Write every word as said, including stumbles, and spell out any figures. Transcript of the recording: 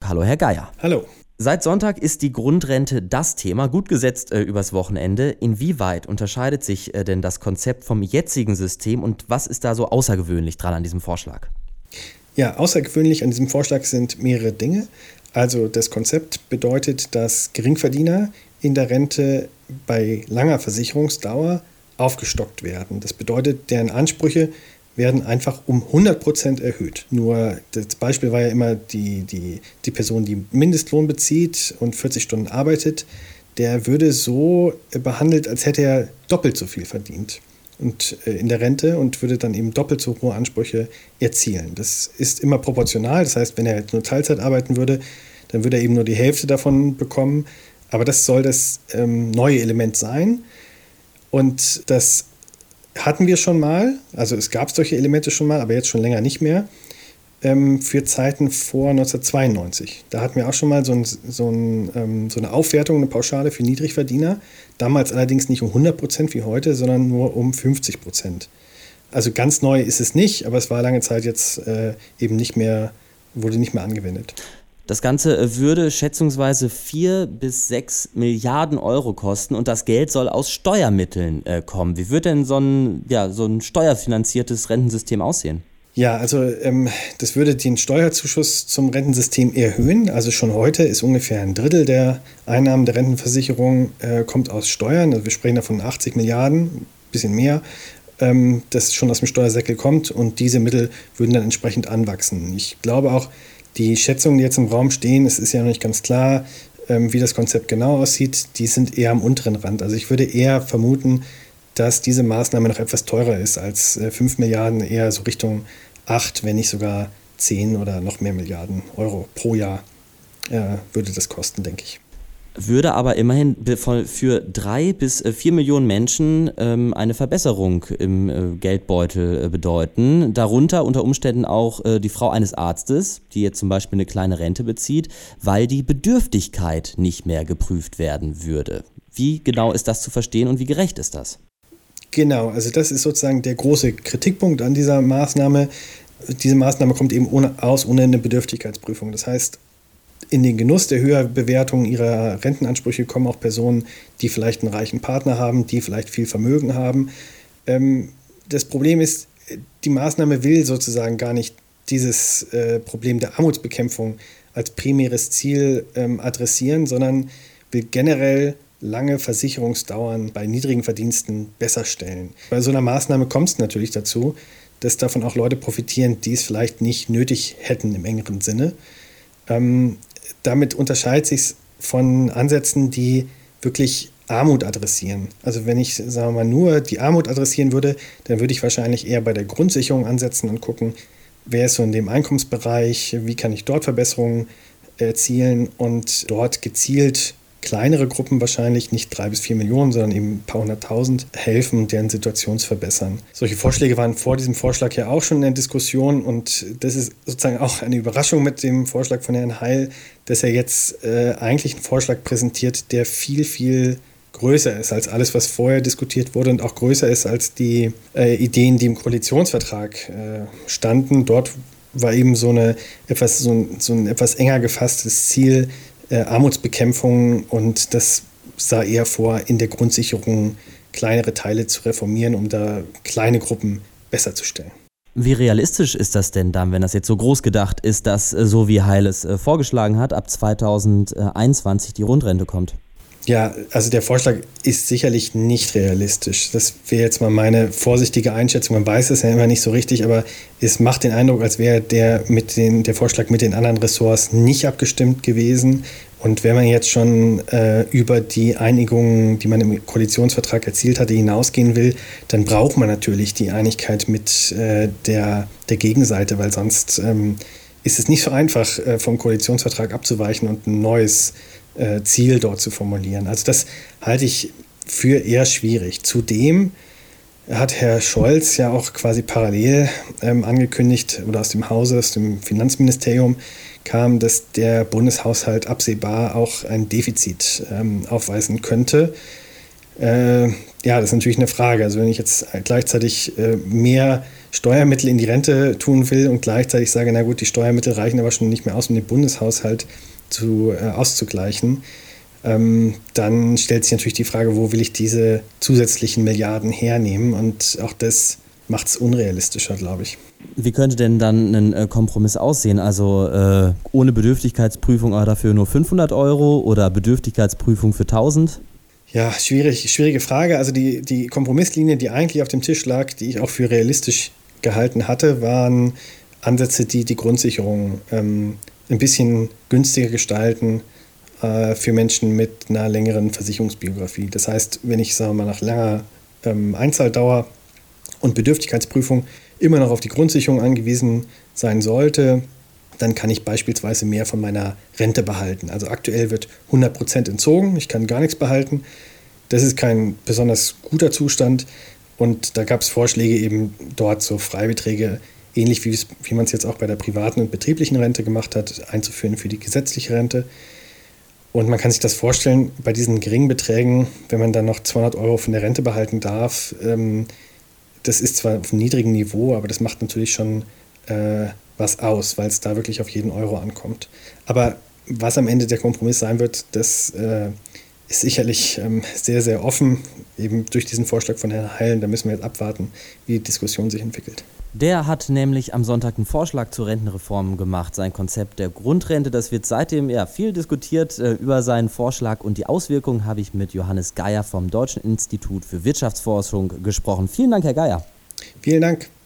Hallo Herr Geier. Hallo. Seit Sonntag ist die Grundrente das Thema, gut gesetzt äh, übers Wochenende. Inwieweit unterscheidet sich äh, denn das Konzept vom jetzigen System und was ist da so außergewöhnlich dran an diesem Vorschlag? Ja, außergewöhnlich an diesem Vorschlag sind mehrere Dinge. Also das Konzept bedeutet, dass Geringverdiener in der Rente bei langer Versicherungsdauer aufgestockt werden. Das bedeutet, deren Ansprüche werden einfach um hundert Prozent erhöht. Nur das Beispiel war ja immer die, die, die Person, die Mindestlohn bezieht und vierzig Stunden arbeitet, der würde so behandelt, als hätte er doppelt so viel verdient und äh, in der Rente und würde dann eben doppelt so hohe Ansprüche erzielen. Das ist immer proportional, das heißt, wenn er jetzt nur Teilzeit arbeiten würde, dann würde er eben nur die Hälfte davon bekommen. Aber das soll das ähm, neue Element sein und das hatten wir schon mal, also es gab solche Elemente schon mal, aber jetzt schon länger nicht mehr, ähm, für Zeiten vor neunzehnhundertzweiundneunzig. Da hatten wir auch schon mal so, ein, so, ein, ähm, so eine Aufwertung, eine Pauschale für Niedrigverdiener, damals allerdings nicht um hundert Prozent wie heute, sondern nur um fünfzig Prozent. Also ganz neu ist es nicht, aber es war lange Zeit jetzt äh, eben nicht mehr, wurde nicht mehr angewendet. Das Ganze würde schätzungsweise vier bis sechs Milliarden Euro kosten und das Geld soll aus Steuermitteln äh, kommen. Wie wird denn so ein, ja, so ein steuerfinanziertes Rentensystem aussehen? Ja, also ähm, das würde den Steuerzuschuss zum Rentensystem erhöhen. Also schon heute ist ungefähr ein Drittel der Einnahmen der Rentenversicherung äh, kommt aus Steuern. Also wir sprechen da von achtzig Milliarden, ein bisschen mehr, ähm, das schon aus dem Steuersäckel kommt und diese Mittel würden dann entsprechend anwachsen. Ich glaube auch, die Schätzungen, die jetzt im Raum stehen, es ist ja noch nicht ganz klar, ähm, wie das Konzept genau aussieht, die sind eher am unteren Rand. Also ich würde eher vermuten, dass diese Maßnahme noch etwas teurer ist als äh, fünf Milliarden, eher so Richtung acht, wenn nicht sogar zehn oder noch mehr Milliarden Euro pro Jahr äh, würde das kosten, denke ich. Würde aber immerhin für drei bis vier Millionen Menschen ähm, eine Verbesserung im äh, Geldbeutel äh, bedeuten. Darunter unter Umständen auch äh, die Frau eines Arztes, die jetzt zum Beispiel eine kleine Rente bezieht, weil die Bedürftigkeit nicht mehr geprüft werden würde. Wie genau ist das zu verstehen und wie gerecht ist das? Genau, also das ist sozusagen der große Kritikpunkt an dieser Maßnahme. Diese Maßnahme kommt eben ohne, aus ohne eine Bedürftigkeitsprüfung. Das heißt, in den Genuss der Höherbewertung ihrer Rentenansprüche kommen auch Personen, die vielleicht einen reichen Partner haben, die vielleicht viel Vermögen haben. Ähm, das Problem ist, die Maßnahme will sozusagen gar nicht dieses äh, Problem der Armutsbekämpfung als primäres Ziel ähm, adressieren, sondern will generell lange Versicherungsdauern bei niedrigen Verdiensten besser stellen. Bei so einer Maßnahme kommt es natürlich dazu, dass davon auch Leute profitieren, die es vielleicht nicht nötig hätten im engeren Sinne. Ähm, damit unterscheidet sich es von Ansätzen, die wirklich Armut adressieren. Also wenn ich, sagen wir mal, nur die Armut adressieren würde, dann würde ich wahrscheinlich eher bei der Grundsicherung ansetzen und gucken, wer ist so in dem Einkommensbereich, wie kann ich dort Verbesserungen erzielen und dort gezielt kleinere Gruppen wahrscheinlich, nicht drei bis vier Millionen, sondern eben ein paar hunderttausend, helfen, deren Situation zu verbessern. Solche Vorschläge waren vor diesem Vorschlag ja auch schon in der Diskussion und das ist sozusagen auch eine Überraschung mit dem Vorschlag von Herrn Heil, dass er jetzt äh, eigentlich einen Vorschlag präsentiert, der viel, viel größer ist als alles, was vorher diskutiert wurde und auch größer ist als die äh, Ideen, die im Koalitionsvertrag äh, standen. Dort war eben so, eine, etwas, so, ein, so ein etwas enger gefasstes Ziel, Äh, Armutsbekämpfung und das sah eher vor, in der Grundsicherung kleinere Teile zu reformieren, um da kleine Gruppen besser zu stellen. Wie realistisch ist das denn dann, wenn das jetzt so groß gedacht ist, dass äh, so wie Heil es äh, vorgeschlagen hat, ab zweitausendeinundzwanzig die Grundrente kommt? Ja, also der Vorschlag ist sicherlich nicht realistisch. Das wäre jetzt mal meine vorsichtige Einschätzung. Man weiß es ja immer nicht so richtig, aber es macht den Eindruck, als wäre der, mit den, der Vorschlag mit den anderen Ressorts nicht abgestimmt gewesen. Und wenn man jetzt schon äh, über die Einigungen, die man im Koalitionsvertrag erzielt hatte, hinausgehen will, dann braucht man natürlich die Einigkeit mit äh, der, der Gegenseite, weil sonst ähm, ist es nicht so einfach, äh, vom Koalitionsvertrag abzuweichen und ein neues äh, Ziel dort zu formulieren. Also das halte ich für eher schwierig. Zudem hat Herr Scholz ja auch quasi parallel ähm, angekündigt, oder aus dem Hause, aus dem Finanzministerium kam, dass der Bundeshaushalt absehbar auch ein Defizit ähm, aufweisen könnte. Äh, Ja, das ist natürlich eine Frage. Also wenn ich jetzt gleichzeitig äh, mehr Steuermittel in die Rente tun will und gleichzeitig sage, na gut, die Steuermittel reichen aber schon nicht mehr aus, um den Bundeshaushalt zu, äh, auszugleichen, ähm, dann stellt sich natürlich die Frage, wo will ich diese zusätzlichen Milliarden hernehmen? Und auch das macht es unrealistischer, glaube ich. Wie könnte denn dann ein äh, Kompromiss aussehen? Also äh, ohne Bedürftigkeitsprüfung, aber dafür nur fünfhundert Euro oder Bedürftigkeitsprüfung für tausend? Ja, schwierig, schwierige Frage. Also die, die Kompromisslinie, die eigentlich auf dem Tisch lag, die ich auch für realistisch gehalten hatte, waren Ansätze, die die Grundsicherung ähm, ein bisschen günstiger gestalten äh, für Menschen mit einer längeren Versicherungsbiografie. Das heißt, wenn ich, sagen wir mal, nach langer ähm, Einzahldauer und Bedürftigkeitsprüfung immer noch auf die Grundsicherung angewiesen sein sollte, dann kann ich beispielsweise mehr von meiner Rente behalten. Also aktuell wird hundert Prozent entzogen, ich kann gar nichts behalten. Das ist kein besonders guter Zustand und da gab es Vorschläge eben dort so Freibeträge, ähnlich wie, wie man es jetzt auch bei der privaten und betrieblichen Rente gemacht hat, einzuführen für die gesetzliche Rente. Und man kann sich das vorstellen, bei diesen geringen Beträgen, wenn man dann noch zweihundert Euro von der Rente behalten darf, ähm, das ist zwar auf einem niedrigen Niveau, aber das macht natürlich schon äh, was aus, weil es da wirklich auf jeden Euro ankommt. Aber was am Ende der Kompromiss sein wird, das äh, ist sicherlich ähm, sehr, sehr offen, eben durch diesen Vorschlag von Herrn Heilen. Da müssen wir jetzt abwarten, wie die Diskussion sich entwickelt. Der hat nämlich am Sonntag einen Vorschlag zur Rentenreform gemacht, sein Konzept der Grundrente. Das wird seitdem ja viel diskutiert. Äh, über seinen Vorschlag und die Auswirkungen habe ich mit Johannes Geier vom Deutschen Institut für Wirtschaftsforschung gesprochen. Vielen Dank, Herr Geier. Vielen Dank.